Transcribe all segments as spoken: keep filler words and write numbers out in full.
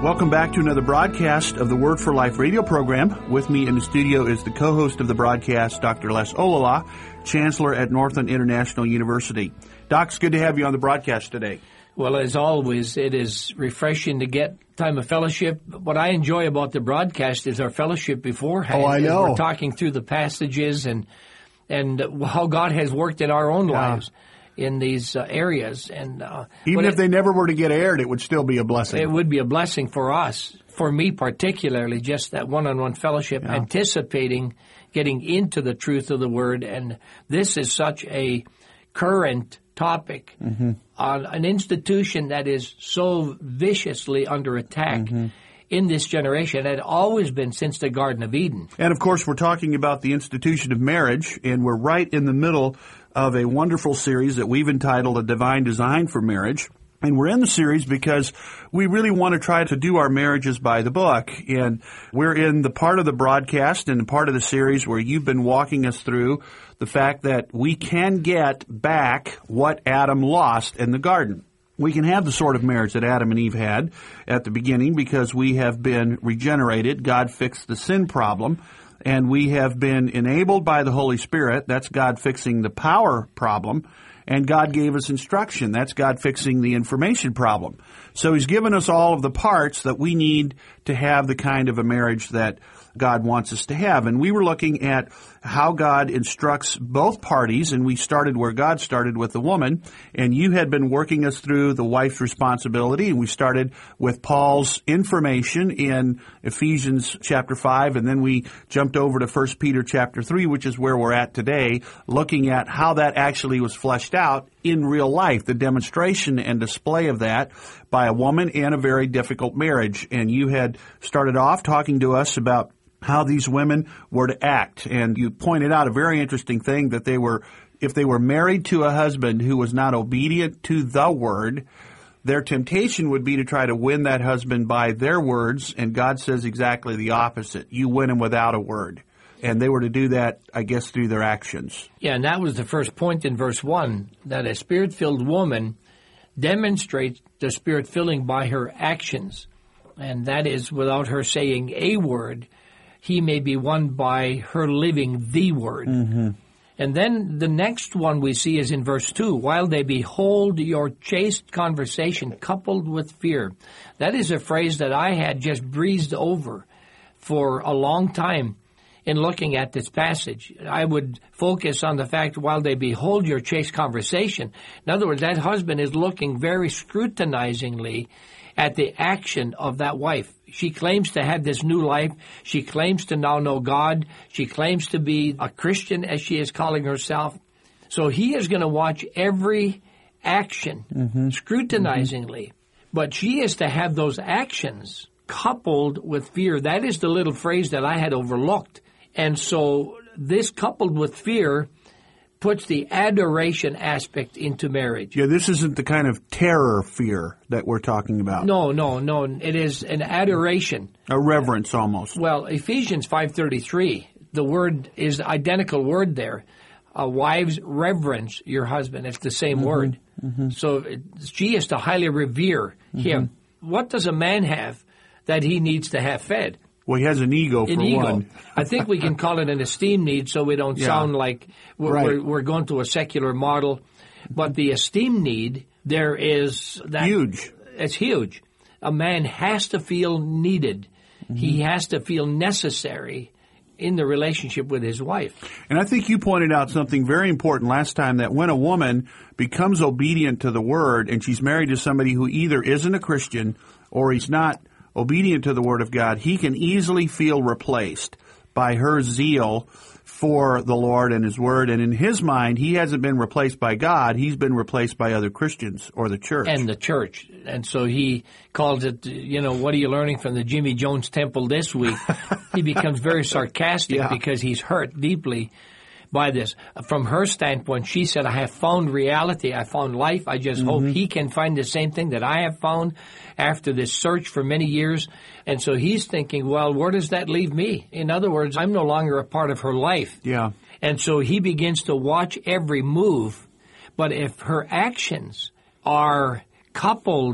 Welcome back to another broadcast of the Word for Life radio program. With me in the studio is the co-host of the broadcast, Doctor Les Olala, Chancellor at Northland International University. Doc, it's good to have you on the broadcast today. Well, as always, it is refreshing to get time of fellowship. What I enjoy about the broadcast is our fellowship beforehand. Oh, I know. We're talking through the passages and and how God has worked in our own Yeah. lives in these uh, areas. And uh, Even if it, they never were to get aired, it would still be a blessing. It would be a blessing for us, for me particularly, just that one-on-one fellowship, Yeah. anticipating getting into the truth of the Word. And this is such a current topic Mm-hmm. on an institution that is so viciously under attack Mm-hmm. in this generation. It had always been since the Garden of Eden. And, of course, we're talking about the institution of marriage, and we're right in the middle of a wonderful series that we've entitled A Divine Design for Marriage. And we're in the series because we really want to try to do our marriages by the book. And we're in the part of the broadcast and the part of the series where you've been walking us through the fact that we can get back what Adam lost in the garden. We can have the sort of marriage that Adam and Eve had at the beginning because we have been regenerated. God fixed the sin problem. And we have been enabled by the Holy Spirit. That's God fixing the power problem. And God gave us instruction. That's God fixing the information problem. So He's given us all of the parts that we need to have the kind of a marriage that God wants us to have. And we were looking at how God instructs both parties, and we started where God started with the woman. And you had been working us through the wife's responsibility, and we started with Paul's information in Ephesians chapter five, and then we jumped over to First Peter chapter three, which is where we're at today, looking at how that actually was fleshed out in real life, the demonstration and display of that by a woman in a very difficult marriage. And you had started off talking to us about how these women were to act. And you pointed out a very interesting thing, that they were, if they were married to a husband who was not obedient to the word, their temptation would be to try to win that husband by their words. And God says exactly the opposite. You win him without a word. And they were to do that, I guess, through their actions. Yeah, and that was the first point in verse one, that a Spirit-filled woman demonstrates the Spirit filling by her actions. And that is without her saying a word. He may be won by her living the word. Mm-hmm. And then the next one we see is in verse two, while they behold your chaste conversation coupled with fear. That is a phrase that I had just breezed over for a long time in looking at this passage. I would focus on the fact, while they behold your chaste conversation. In other words, that husband is looking very scrutinizingly at the action of that wife. She claims to have this new life. She claims to now know God. She claims to be a Christian, as she is calling herself. So he is going to watch every action mm-hmm. scrutinizingly. Mm-hmm. But she is to have those actions coupled with fear. That is the little phrase that I had overlooked. And so this coupled with fear puts the adoration aspect into marriage. Yeah, this isn't the kind of terror fear that we're talking about. No, no, no. It is an adoration. A reverence almost. Well, Ephesians five thirty-three, the word is the identical word there. Uh, wives, reverence your husband. It's the same mm-hmm. word. Mm-hmm. So it, she is to highly revere mm-hmm. him. What does a man have that he needs to have fed? Well, he has an ego, an for ego. one. I think we can call it an esteem need so we don't yeah. sound like we're, right. we're, we're going to a secular model. But the esteem need, there is that. Huge. It's huge. A man has to feel needed. Mm-hmm. He has to feel necessary in the relationship with his wife. And I think you pointed out something very important last time, that when a woman becomes obedient to the word and she's married to somebody who either isn't a Christian or he's not obedient to the Word of God, he can easily feel replaced by her zeal for the Lord and His Word. And in his mind, he hasn't been replaced by God. He's been replaced by other Christians or the church. And the church. And so he calls it, you know, what are you learning from the Jimmy Jones Temple this week? He becomes very sarcastic yeah. because he's hurt deeply by this. From her standpoint, she said, I have found reality. I found life. I just mm-hmm. hope he can find the same thing that I have found after this search for many years. And so he's thinking, well, where does that leave me? In other words, I'm no longer a part of her life. Yeah. And so he begins to watch every move. But if her actions are coupled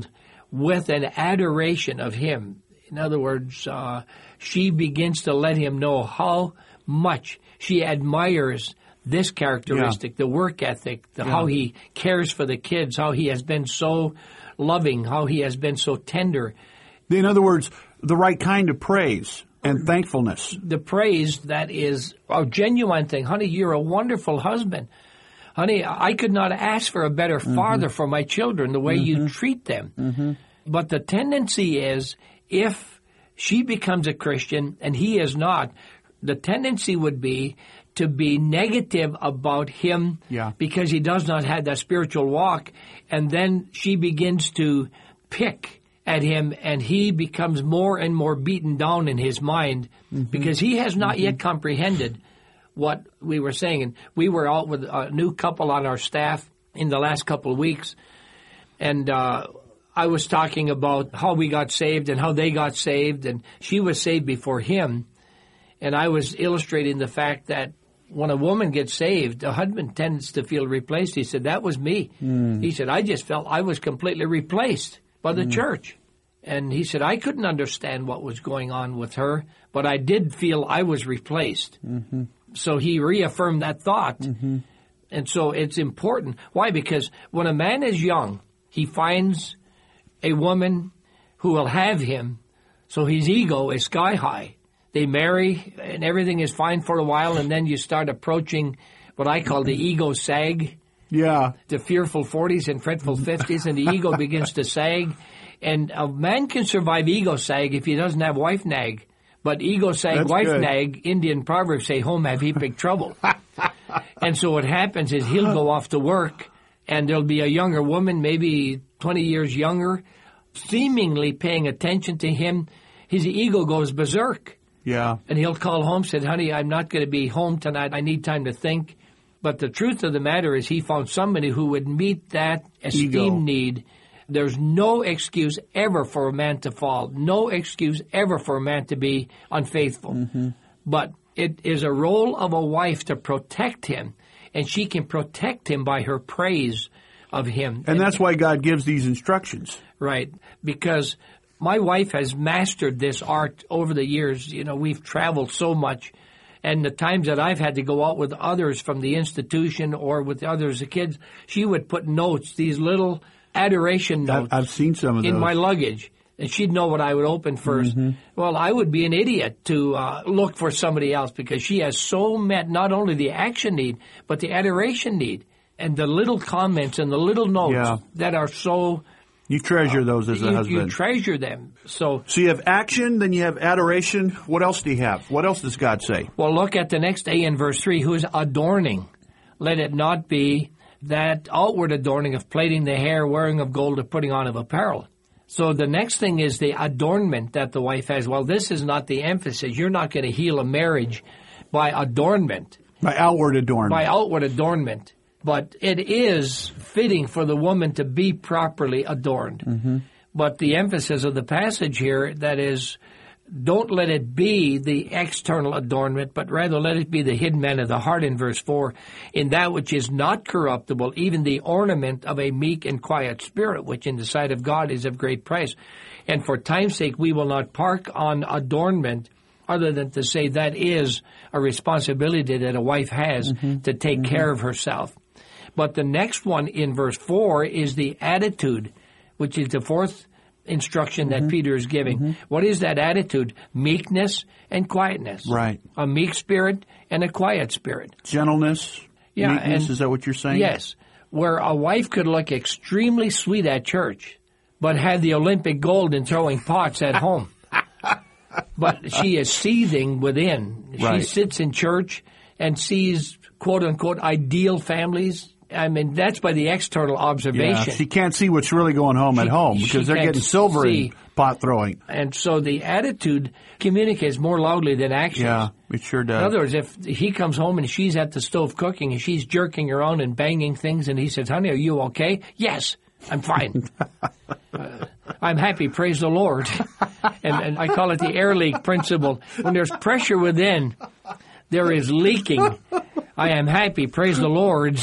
with an adoration of him. In other words, uh, she begins to let him know how much she admires this characteristic, yeah. the work ethic, the, yeah. how he cares for the kids, how he has been so loving, how he has been so tender. In other words, the right kind of praise and thankfulness. The praise that is a genuine thing. Honey, you're a wonderful husband. Honey, I could not ask for a better mm-hmm. father for my children, the way mm-hmm. you treat them. Mm-hmm. But the tendency is, if she becomes a Christian and he is not, the tendency would be to be negative about him yeah. because he does not have that spiritual walk. And then she begins to pick at him, and he becomes more and more beaten down in his mind mm-hmm. because he has not mm-hmm. yet comprehended what we were saying. And we were out with a new couple on our staff in the last couple of weeks, and uh, I was talking about how we got saved and how they got saved, and she was saved before him. And I was illustrating the fact that when a woman gets saved, a husband tends to feel replaced. He said, that was me. Mm. He said, I just felt I was completely replaced by the mm. church. And he said, I couldn't understand what was going on with her, but I did feel I was replaced. Mm-hmm. So he reaffirmed that thought. Mm-hmm. And so it's important. Why? Because when a man is young, he finds a woman who will have him, so his ego is sky high. They marry, and everything is fine for a while, and then you start approaching what I call the ego sag. Yeah. The fearful forties and fretful fifties, and the ego begins to sag. And a man can survive ego sag if he doesn't have wife nag. But ego sag, That's wife good. nag, Indian proverbs say, home have he big trouble. And so what happens is he'll go off to work, and there'll be a younger woman, maybe twenty years younger, seemingly paying attention to him. His ego goes berserk. Yeah. And he'll call home, said, honey, I'm not going to be home tonight. I need time to think. But the truth of the matter is he found somebody who would meet that esteem Ego. need. There's no excuse ever for a man to fall. No excuse ever for a man to be unfaithful. Mm-hmm. But it is a role of a wife to protect him, and she can protect him by her praise of him. And, and that's why God gives these instructions. Right, because my wife has mastered this art over the years. You know, we've traveled so much, and the times that I've had to go out with others from the institution or with others, the kids, she would put notes, these little adoration notes. I've seen some of those. In my luggage, and she'd know what I would open first. Mm-hmm. Well, I would be an idiot to uh, look for somebody else because she has so met not only the action need, but the adoration need, and the little comments and the little notes yeah. that are so... You treasure those as a you, husband. You treasure them. So, so you have action, then you have adoration. What else do you have? What else does God say? Well, look at the next A in verse three, who is adorning. Let it not be that outward adorning of plaiting the hair, wearing of gold, or putting on of apparel. So the next thing is the adornment that the wife has. Well, this is not the emphasis. You're not going to heal a marriage by adornment. By outward adornment. By outward adornment. But it is fitting for the woman to be properly adorned. Mm-hmm. But the emphasis of the passage here, that is, don't let it be the external adornment, but rather let it be the hidden man of the heart in verse four, in that which is not corruptible, even the ornament of a meek and quiet spirit, which in the sight of God is of great price. And for time's sake, we will not park on adornment other than to say that is a responsibility that a wife has mm-hmm. to take mm-hmm. care of herself. But the next one in verse four is the attitude, which is the fourth instruction mm-hmm. that Peter is giving. Mm-hmm. What is that attitude? Meekness and quietness. Right. A meek spirit and a quiet spirit. Gentleness, yeah, meekness, and, is that what you're saying? Yes. Where a wife could look extremely sweet at church, but have the Olympic gold in throwing pots at home. But she is seething within. Right. She sits in church and sees, quote-unquote, ideal families. I mean, that's by the external observation. Yeah, she can't see what's really going home she, at home because they're getting silver see. in pot throwing. And so the attitude communicates more loudly than actions. Yeah, it sure does. In other words, if he comes home and she's at the stove cooking and she's jerking around and banging things and he says, honey, are you okay? Yes, I'm fine. uh, I'm happy, praise the Lord. and, and I call it the air leak principle. When there's pressure within, there is leaking. I am happy, praise the Lord.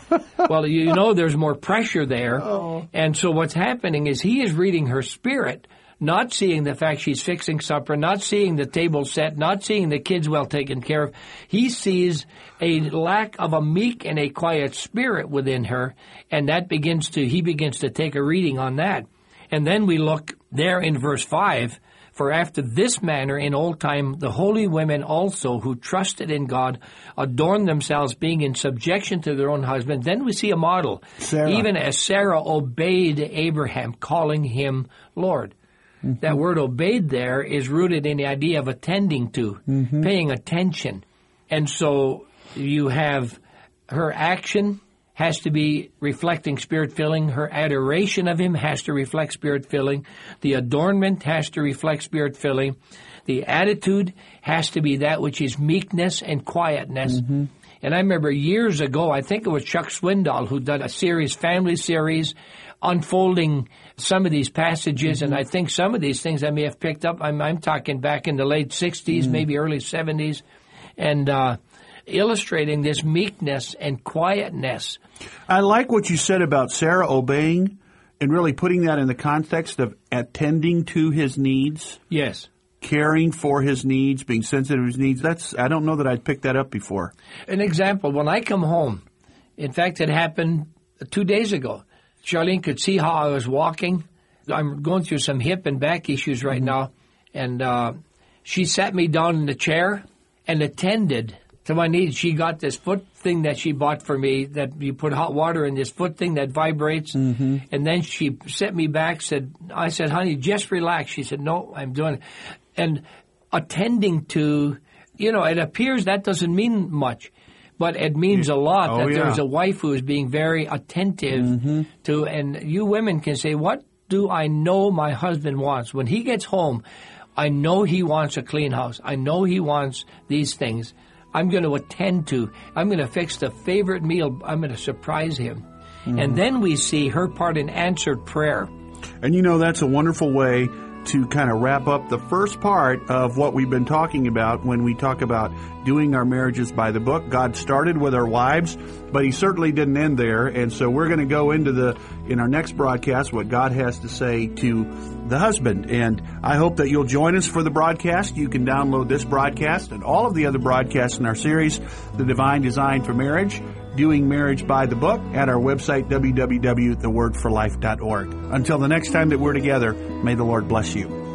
Well, you know there's more pressure there. Oh. And so what's happening is he is reading her spirit, not seeing the fact she's fixing supper, not seeing the table set, not seeing the kids well taken care of. He sees a lack of a meek and a quiet spirit within her, and that begins to, he begins to take a reading on that. And then we look there in verse five, for after this manner in old time the holy women also who trusted in God adorned themselves, being in subjection to their own husbands. Then we see a model, Sarah. even as Sarah obeyed Abraham, calling him Lord. Mm-hmm. That word obeyed there is rooted in the idea of attending to, mm-hmm. paying attention. And so you have her action has to be reflecting Spirit-filling. Her adoration of him has to reflect Spirit-filling. The adornment has to reflect Spirit-filling. The attitude has to be that which is meekness and quietness. Mm-hmm. And I remember years ago, I think it was Chuck Swindoll who did a series, family series, unfolding some of these passages, mm-hmm. and I think some of these things I may have picked up. I'm, I'm talking back in the late sixties, mm-hmm. maybe early seventies, and uh, illustrating this meekness and quietness. I like what you said about Sarah obeying and really putting that in the context of attending to his needs. Yes. Caring for his needs, being sensitive to his needs. That's, I don't know that I'd picked that up before. An example, when I come home, in fact, it happened two days ago. Charlene could see how I was walking. I'm going through some hip and back issues right mm-hmm. now. And uh, she sat me down in the chair and attended to my needs. She got this foot thing that she bought for me that you put hot water in, this foot thing that vibrates. Mm-hmm. And then she set me back, said, I said, honey, just relax. She said, no, I'm doing it. And attending to, you know, it appears that doesn't mean much. But it means a lot oh, that yeah. there's a wife who is being very attentive mm-hmm. to, and you women can say, what do I know my husband wants? When he gets home, I know he wants a clean house. I know he wants these things. I'm going to attend to. I'm going to fix the favorite meal. I'm going to surprise him. Mm-hmm. And then we see her part in answered prayer. And you know, that's a wonderful way to kind of wrap up the first part of what we've been talking about when we talk about doing our marriages by the book. God started with our wives, but he certainly didn't end there. And so we're going to go into the, in our next broadcast, what God has to say to the husband. And I hope that you'll join us for the broadcast. You can download this broadcast and all of the other broadcasts in our series, The Divine Design for Marriage, Doing Marriage by the Book, at our website, w w w dot the word for life dot org. Until the next time that we're together, may the Lord bless you.